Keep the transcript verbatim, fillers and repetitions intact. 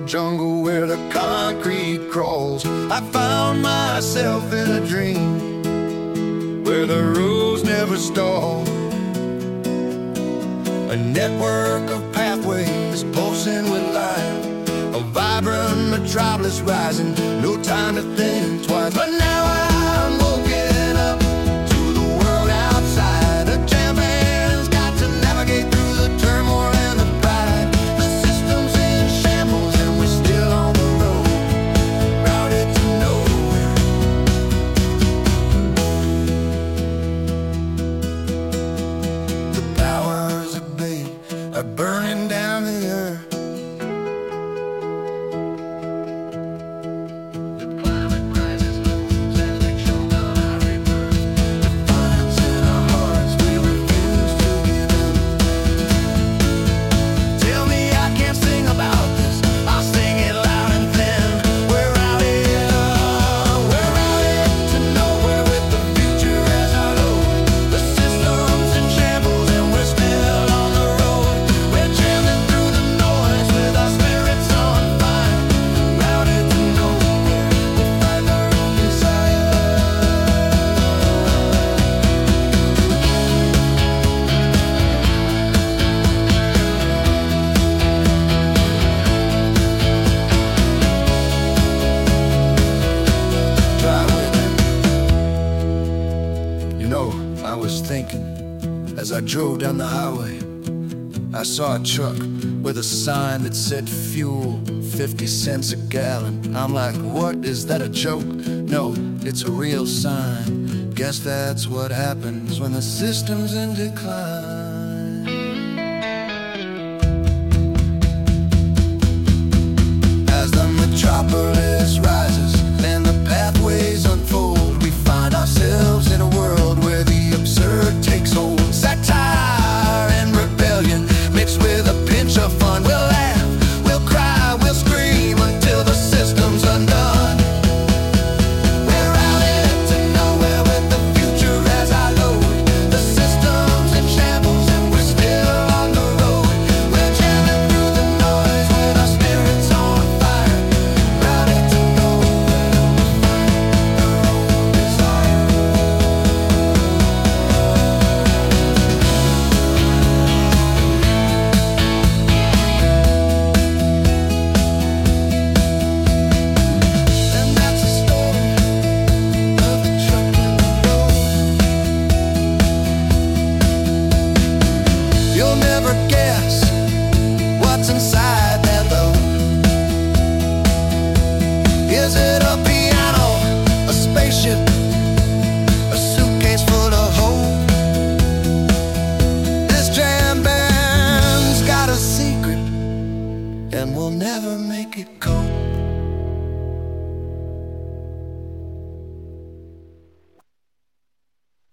jungle where the concrete crawls. I found myself in a dream where the roads never stall. A network of pathways pulsing with life, a vibrant metropolis rising, no time to think twice. But now I'm woken up to the world outside. A jam band's got to navigate through the turmoil and the pride. The system's in shambles and we're still on the road, routed to nowhere. The powers that be are burning down the earth. I was thinking as I drove down the highway, I saw a truck with a sign that said fuel fifty cents a gallon. I'm like, what, is that a joke? No, it's a real sign. Guess that's what happens when the system's in decline. As the metropolis rises and the pathways unfold, we find ourselves in a world where the absurd takes hold. Satire and rebellion mixed with a pinch of fun. We'll laugh, we'll cry, we'll scream until the system's undone. We're routed to nowhere with the future as our load. The system's in shambles and we're still on the road. We're jamming through the noise with our spirits on fire, routed to nowhere to find our own desire. And that's the story of the truck and the road. You'll never guess what's inside that load. Is it a piano, a spaceship, a suitcase full of hope? This jam band's got a secret, and we'll never make it